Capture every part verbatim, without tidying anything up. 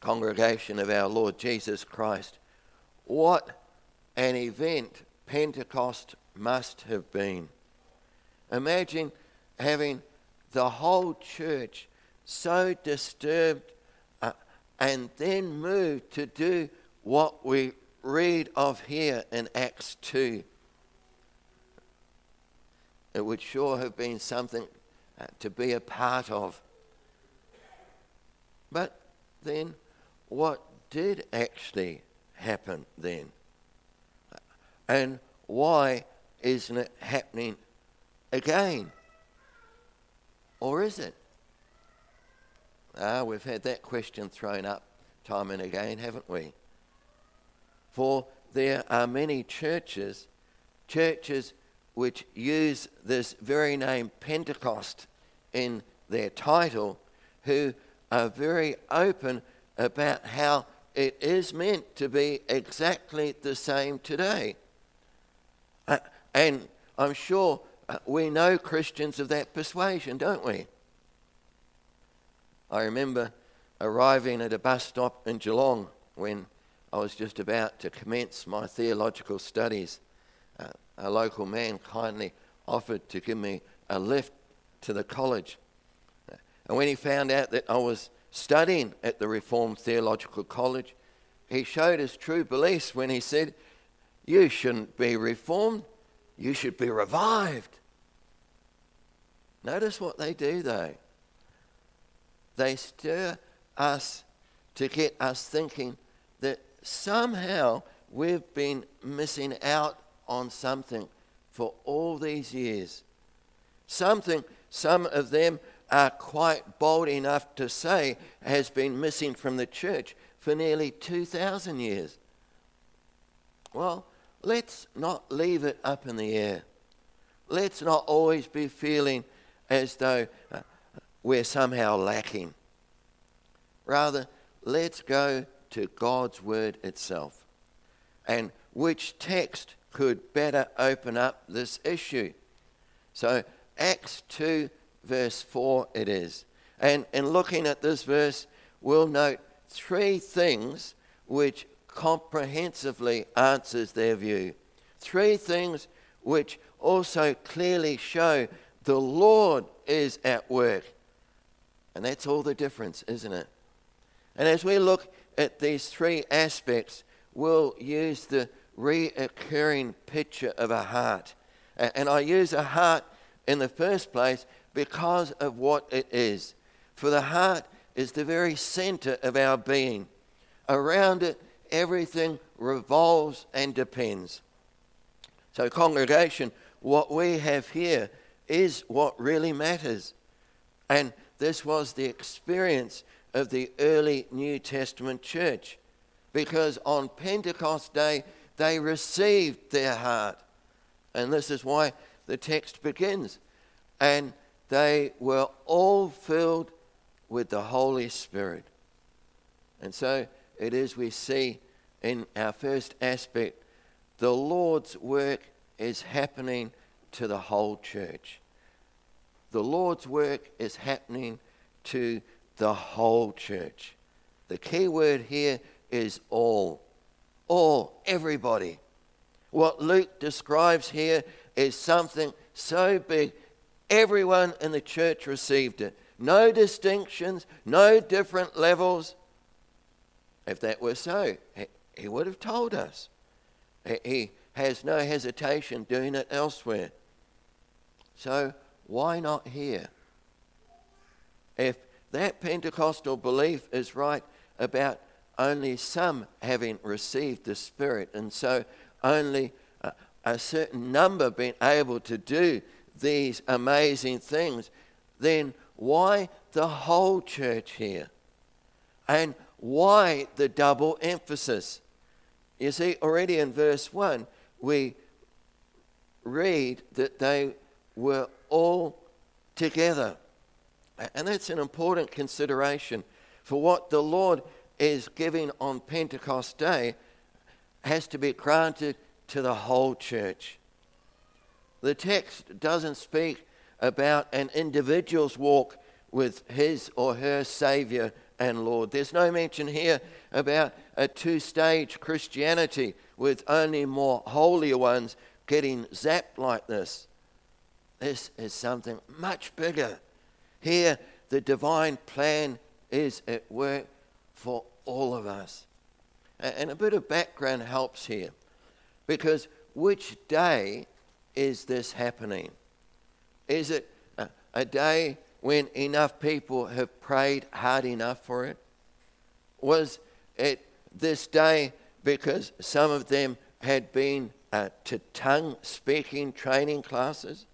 congregation of our Lord Jesus Christ, what an event Pentecost must have been. Imagine having the whole church so disturbed uh, and then moved to do what we read of here in Acts two. It would sure have been something uh, to be a part of. But then, what did actually happen then? And why isn't it happening again? Or is it? Ah, we've had that question thrown up time and again, haven't we? For there are many churches, churches which use this very name Pentecost in their title, who are very open about how it is meant to be exactly the same today. Uh, and I'm sure uh, we know Christians of that persuasion, don't we? I remember arriving at a bus stop in Geelong when I was just about to commence my theological studies. Uh, a local man kindly offered to give me a lift to the college. Uh, and when he found out that I was studying at the Reformed Theological College, he showed his true beliefs when he said, "You shouldn't be reformed, you should be revived." Notice what they do though. They stir us to get us thinking that somehow we've been missing out on something for all these years. Something some of them are quite bold enough to say has been missing from the church for nearly two thousand years. Well, let's not leave it up in the air. Let's not always be feeling as though uh, we're somehow lacking. Rather, let's go to God's word itself. And which text could better open up this issue? So, Acts two, verse four it is. And in looking at this verse, we'll note three things which comprehensively answers their view. Three things which also clearly show the Lord is at work. And that's all the difference, isn't it? And as we look at these three aspects, we'll use the reoccurring picture of a heart. And I use a heart in the first place because of what it is. For the heart is the very center of our being. Around it, everything revolves and depends. So, congregation, what we have here is what really matters. And this was the experience of the early New Testament church, because on Pentecost Day they received their heart. And this is why the text begins. And they were all filled with the Holy Spirit. And so it is we see in our first aspect, the Lord's work is happening to the whole church. The Lord's work is happening to the whole church. The key word here is all. All, everybody. What Luke describes here is something so big, everyone in the church received it. No distinctions, no different levels. If that were so, he would have told us. He has no hesitation doing it elsewhere. So why not here? If that Pentecostal belief is right about only some having received the Spirit, and so only a, a certain number being able to do these amazing things, then why the whole church here? And why the double emphasis? You see, already in verse one, we read that they were all together. And that's an important consideration, for what the Lord is giving on Pentecost Day has to be granted to the whole church. The text doesn't speak about an individual's walk with his or her Saviour and Lord. There's no mention here about a two-stage Christianity with only more holier ones getting zapped like this. This is something much bigger. Here, the divine plan is at work for all of us. And a bit of background helps here, because which day is this happening? Is it a, a day when enough people have prayed hard enough for it? Was it this day because some of them had been uh, to tongue speaking training classes?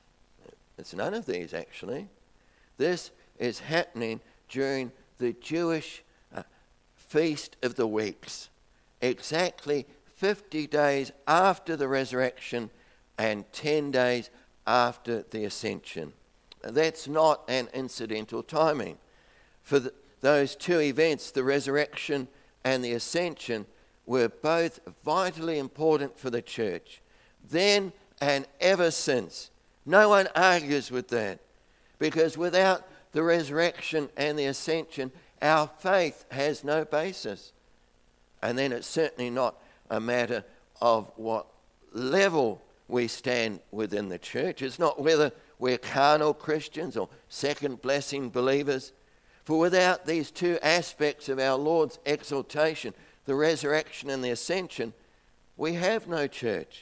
It's none of these, actually. This is happening during the Jewish uh, Feast of the Weeks, exactly fifty days after the resurrection and ten days after the ascension. That's not an incidental timing. For the, those two events, the resurrection and the ascension, were both vitally important for the church, then and ever since. No one argues with that, because without the resurrection and the ascension, our faith has no basis. And then it's certainly not a matter of what level we stand within the church. It's not whether we're carnal Christians or second blessing believers. For without these two aspects of our Lord's exaltation, the resurrection and the ascension, we have no church.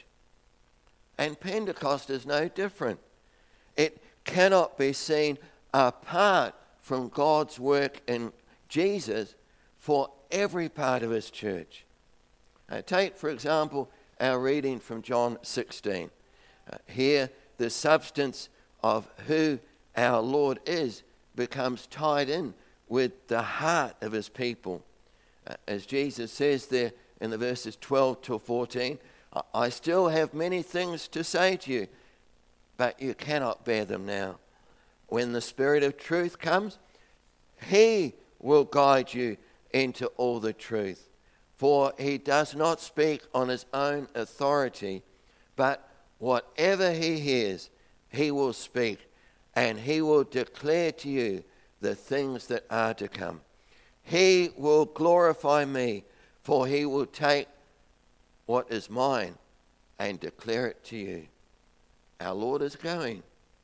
And Pentecost is no different. It cannot be seen apart from God's work in Jesus for every part of his church. Uh, take, for example, our reading from John sixteen. Uh, here, the substance of who our Lord is becomes tied in with the heart of his people. Uh, as Jesus says there in the verses twelve to fourteen, I still have many things to say to you, but you cannot bear them now. When the Spirit of truth comes, he will guide you into all the truth. For he does not speak on his own authority, but whatever he hears, he will speak, and he will declare to you the things that are to come. He will glorify me, for he will take what is mine and declare it to you. Our Lord is going,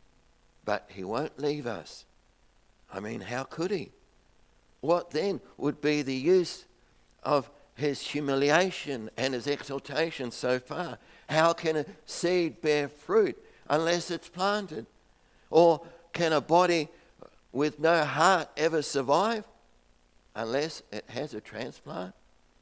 but he won't leave us. I mean, how could he? What then would be the use of his humiliation and his exaltation so far? How can a seed bear fruit unless it's planted? Or can a body with no heart ever survive unless it has a transplant?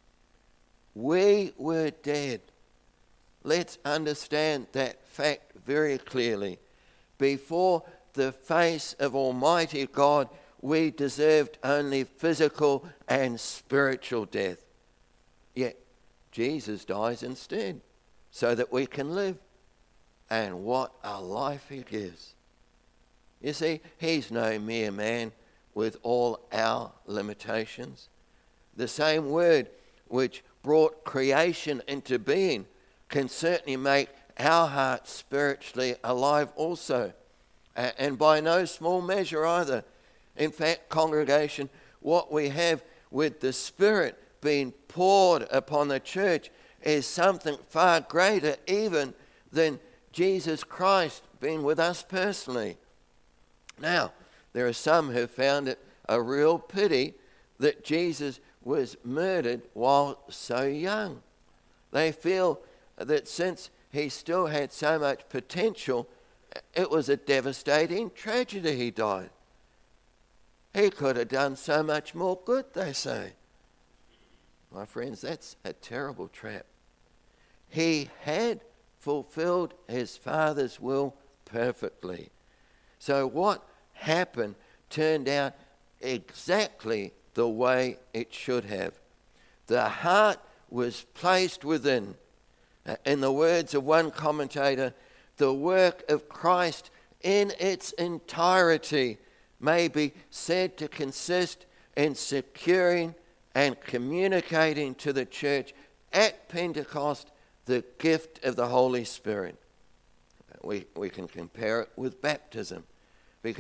We were dead. Let's understand that fact very clearly. Before the face of Almighty God, we deserved only physical and spiritual death. Yet Jesus dies instead so that we can live. And what a life he gives. You see, he's no mere man with all our limitations. The same word which brought creation into being can certainly make our hearts spiritually alive also. And by no small measure either. In fact, congregation, what we have with the Spirit being poured upon the church is something far greater even than Jesus Christ being with us personally. Now, there are some who found it a real pity that Jesus was murdered while so young. They feel that since he still had so much potential, it was a devastating tragedy he died. He could have done so much more good, they say. My friends, that's a terrible trap. He had fulfilled his Father's will perfectly. So what happened turned out exactly the way it should have. The heart was placed within. In the words of one commentator, the work of Christ in its entirety may be said to consist in securing and communicating to the church at Pentecost the gift of the Holy Spirit. We, we can compare it with baptism, because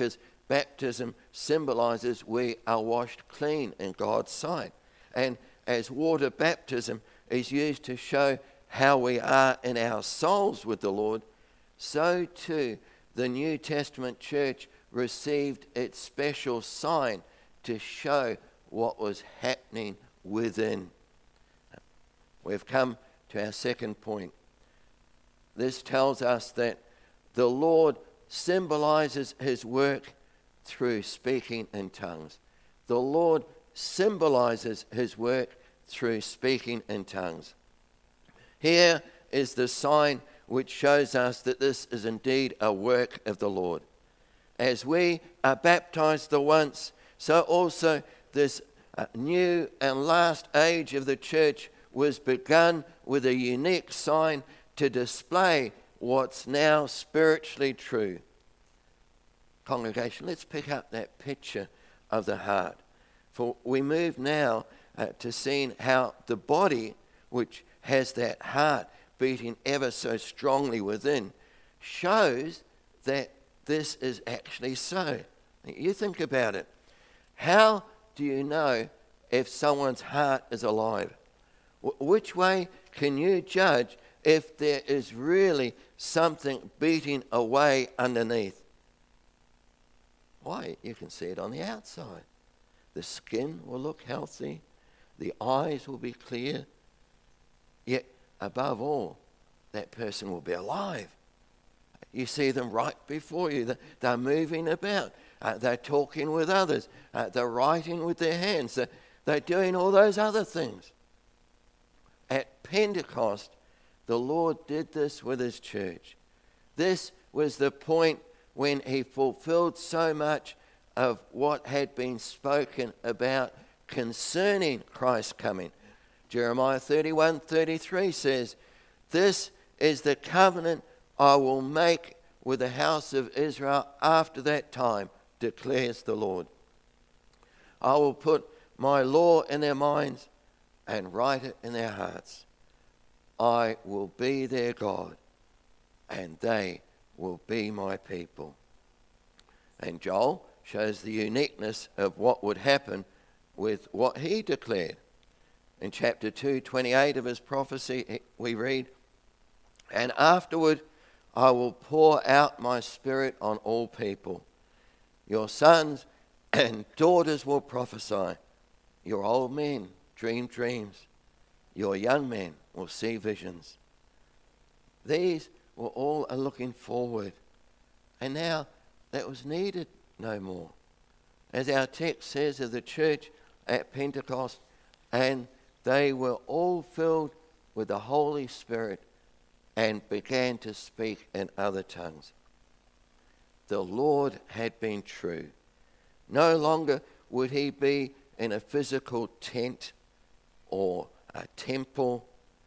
baptism symbolizes we are washed clean in God's sight. And as water baptism is used to show how we are in our souls with the Lord, so too the New Testament church received its special sign to show what was happening within. We've come to our second point. This tells us that the Lord symbolizes his work through speaking in tongues. The Lord symbolizes his work through speaking in tongues. Here is the sign which shows us that this is indeed a work of the Lord. As we are baptized the once, so also this uh, new and last age of the church was begun with a unique sign to display what's now spiritually true. Congregation, let's pick up that picture of the heart. For we move now uh, to seeing how the body, which has that heart beating ever so strongly within, shows that this is actually so. You think about it. How do you know if someone's heart is alive? W- which way can you judge if there is really something beating away underneath? Why? You can see it on the outside. The skin will look healthy. The eyes will be clear. Yet, above all, that person will be alive. You see them right before you. They're moving about. Uh, they're talking with others. Uh, they're writing with their hands. They're, they're doing all those other things. At Pentecost, the Lord did this with his church. This was the point when he fulfilled so much of what had been spoken about concerning Christ's coming. Jeremiah thirty-one thirty-three says, "This is the covenant I will make with the house of Israel after that time, declares the Lord. I will put my law in their minds and write it in their hearts. I will be their God, and they will be my people." And Joel shows the uniqueness of what would happen with what he declared. In chapter two twenty-eight of his prophecy, we read, "And afterward I will pour out my spirit on all people. Your sons and daughters will prophesy. Your old men dream dreams. Your young men will see visions." These were all a looking forward. And now that was needed no more. As our text says of the church at Pentecost, and they were all filled with the Holy Spirit and began to speak in other tongues. The Lord had been true. No longer would he be in a physical tent or a temple.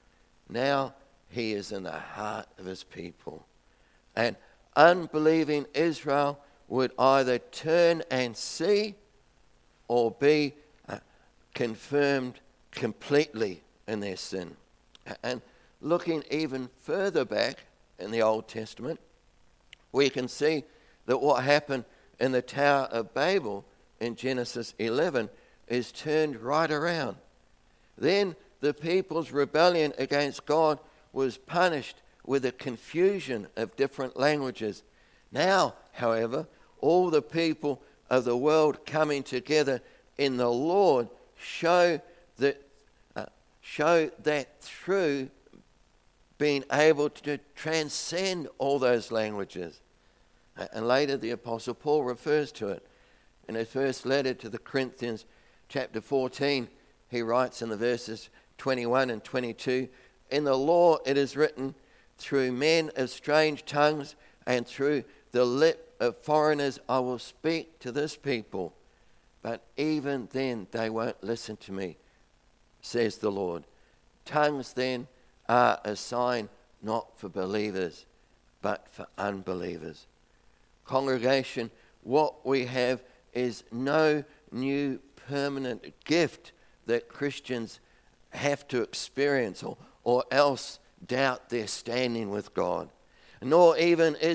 Now he is in the heart of his people. And unbelieving Israel would either turn and see or be uh, confirmed completely in their sin. And looking even further back in the Old Testament, we can see that what happened in the Tower of Babel in Genesis eleven is turned right around. Then the people's rebellion against God was punished with a confusion of different languages. Now, however, all the people of the world coming together in the Lord show that uh, show that through being able to transcend all those languages. Uh, and later the Apostle Paul refers to it. In his first letter to the Corinthians, chapter fourteen, he writes in the verses twenty-one and twenty-two, "In the law it is written, through men of strange tongues and through the lip of foreigners I will speak to this people. But even then they won't listen to me, says the Lord. Tongues then are a sign not for believers, but for unbelievers." Congregation, what we have is no new permanent gift that Christians have to experience or, or else doubt their standing with God. Nor even is it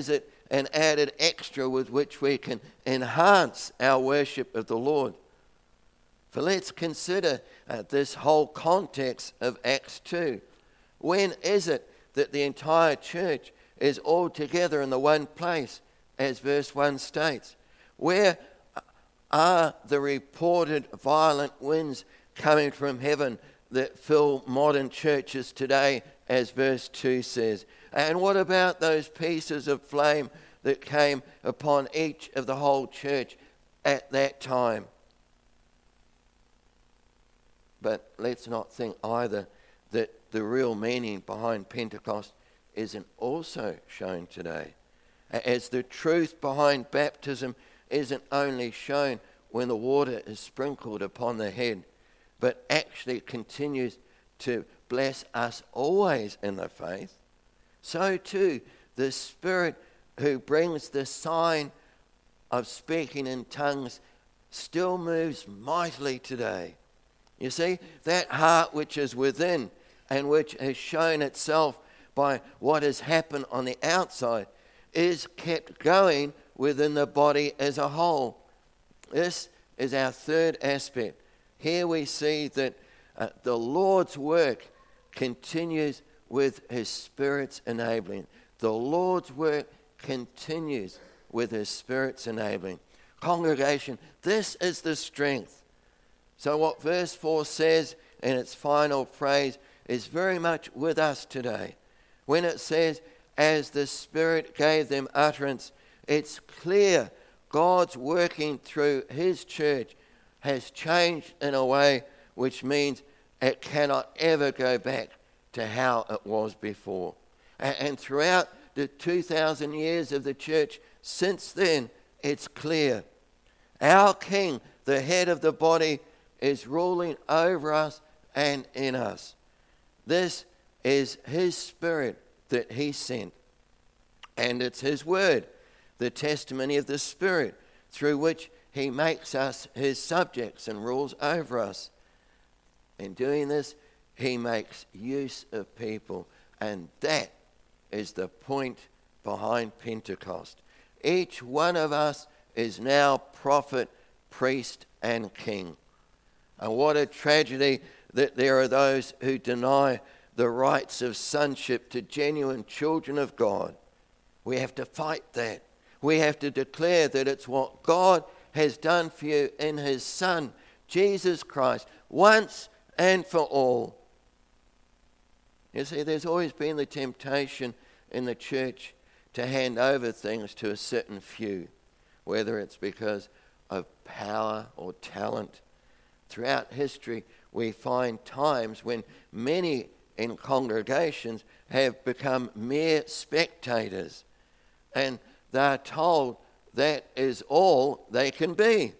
an added extra with which we can enhance our worship of the Lord. For let's consider uh, this whole context of Acts two. When is it that the entire church is all together in the one place, as verse one states? Where are the reported violent winds coming from heaven that fill modern churches today, as verse two says? And what about those pieces of flame that came upon each of the whole church at that time? But let's not think either that the real meaning behind Pentecost isn't also shown today, as the truth behind baptism isn't only shown when the water is sprinkled upon the head, but actually continues to bless us always in the faith. So too, the Spirit who brings the sign of speaking in tongues still moves mightily today. You see, that heart which is within and which has shown itself by what has happened on the outside is kept going within the body as a whole. This is our third aspect. Here we see that uh, the Lord's work continues with His Spirit's enabling. The Lord's work continues with His Spirit's enabling. Congregation, this is the strength. So what verse four says in its final phrase is very much with us today. When it says, as the Spirit gave them utterance, it's clear God's working through His church has changed in a way which means it cannot ever go back to how it was before. And, and throughout the two thousand years of the church since then, it's clear. Our King, the head of the body, is ruling over us and in us. This is His Spirit that He sent. And it's His word, the testimony of the Spirit, through which He makes us His subjects and rules over us. In doing this, He makes use of people. And that is the point behind Pentecost. Each one of us is now prophet, priest, and king. And what a tragedy that there are those who deny the rights of sonship to genuine children of God. We have to fight that. We have to declare that it's what God has done for you in His Son, Jesus Christ, once and for all. You see, there's always been the temptation in the church to hand over things to a certain few, whether it's because of power or talent. Throughout history, we find times when many in congregations have become mere spectators, and they're told that is all they can be.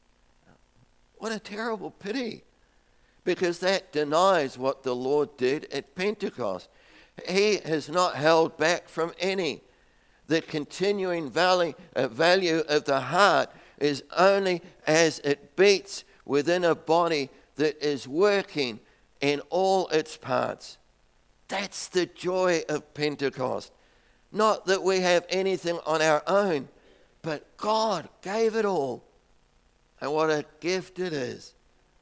What a terrible pity, because that denies what the Lord did at Pentecost. He has not held back from any. The continuing value, uh, value of the heart is only as it beats within a body that is working in all its parts. That's the joy of Pentecost. Not that we have anything on our own, but God gave it all. And what a gift it is.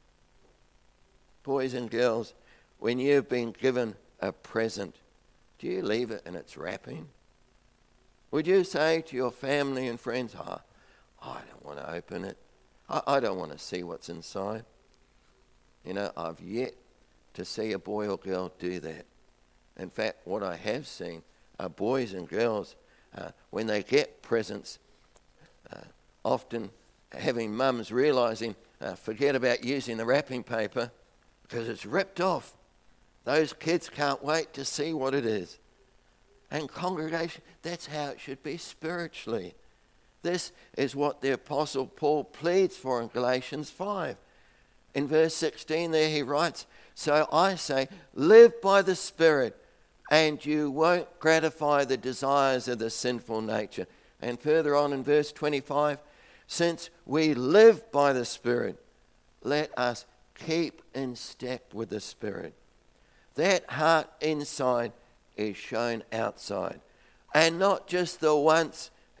Boys and girls, when you've been given a present, do you leave it in its wrapping? Would you say to your family and friends, oh, I don't want to open it. I, I don't want to see what's inside. You know, I've yet to see a boy or girl do that. In fact, what I have seen are boys and girls, uh, when they get presents, uh, often having mums realising, uh, forget about using the wrapping paper because it's ripped off. Those kids can't wait to see what it is. And congregation, that's how it should be spiritually. This is what the Apostle Paul pleads for in Galatians five. In verse sixteen there he writes, so I say, live by the Spirit, and you won't gratify the desires of the sinful nature. And further on in verse twenty-five, since we live by the Spirit, let us keep in step with the Spirit. That heart inside is shown outside. And not just the once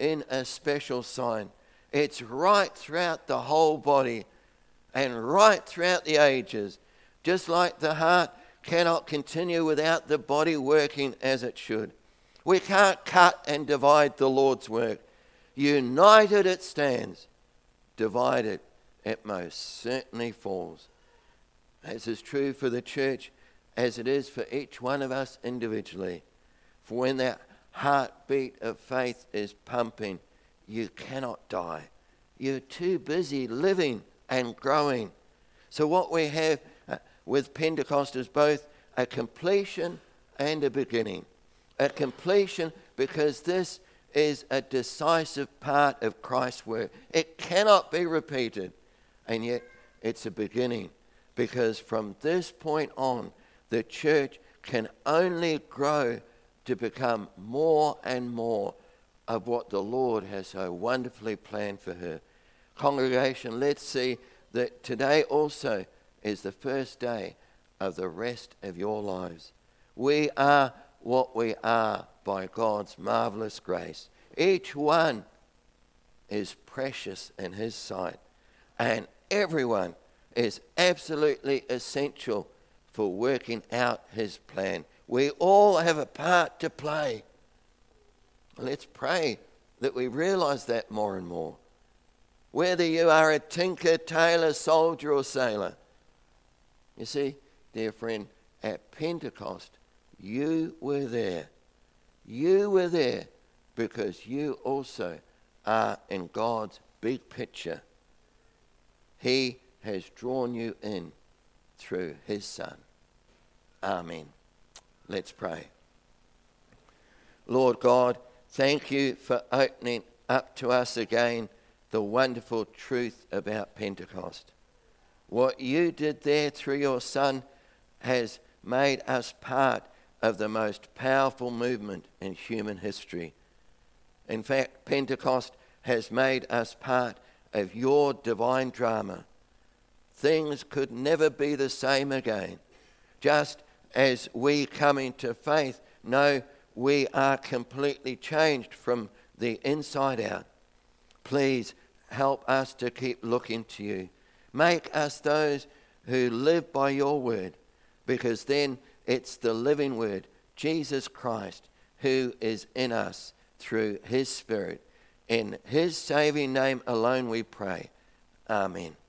in a special sign. It's right throughout the whole body and right throughout the ages. Just like the heart cannot continue without the body working as it should. We can't cut and divide the Lord's work. United it stands. Divided it most certainly falls. As is true for the church as it is for each one of us individually. For when that heartbeat of faith is pumping, you cannot die. You're too busy living and growing. So what we have uh, with Pentecost is both a completion and a beginning. A completion because this is a decisive part of Christ's work. It cannot be repeated. And yet it's a beginning because from this point on, the church can only grow to become more and more of what the Lord has so wonderfully planned for her. Congregation, let's see that today also is the first day of the rest of your lives. We are what we are by God's marvelous grace. Each one is precious in His sight, and everyone is absolutely essential for working out His plan. We all have a part to play. Let's pray that we realize that more and more. Whether you are a tinker, tailor, soldier, or sailor. You see, dear friend, at Pentecost, you were there. You were there because you also are in God's big picture. He has drawn you in through His Son. Amen. Let's pray. Lord God, thank you for opening up to us again the wonderful truth about Pentecost. What you did there through your Son has made us part of the most powerful movement in human history. In fact, Pentecost has made us part of your divine drama. Things could never be the same again. Just as we come into faith, know we are completely changed from the inside out. Please help us to keep looking to you. Make us those who live by your word, because then it's the living word, Jesus Christ, who is in us through His Spirit. In His saving name alone we pray. Amen.